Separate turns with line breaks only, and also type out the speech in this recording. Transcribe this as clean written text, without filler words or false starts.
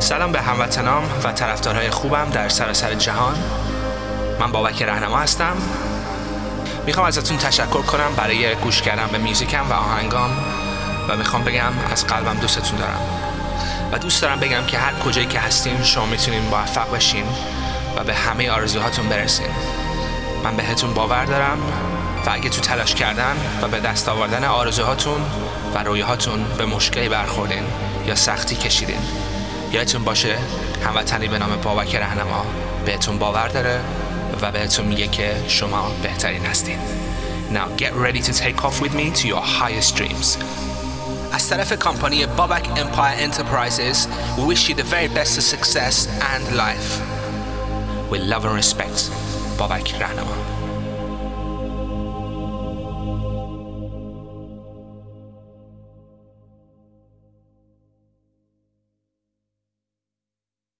سلام به هموطنام و طرفدارهای خوبم در سراسر جهان. من بابک رهنما هستم. میخوام ازتون تشکر کنم برای گوش کردن به میوزیکم و آهنگام و میخوام بگم از قلبم دوستتون دارم و دوست دارم بگم که هر کجایی که هستین شما میتونین موفق بشین و به همه آرزوهاتون برسین. من بهتون باور دارم و اگه تو تلاش کردن و به دست آوردن آرزوهاتون و رویاهاتون به مشکلی برخوردین یا سختی کشیدین، یادتون باشه هموطنی به نام بابک رهنما بهتون باور داره و بهتون میگه که شما بهترین هستین. Now get ready to take off with me to your highest dreams. از طرف کمپانی بابک امپایر انترپرایزز we wish you the very best of success and life. With love and respect, بابک رهنما.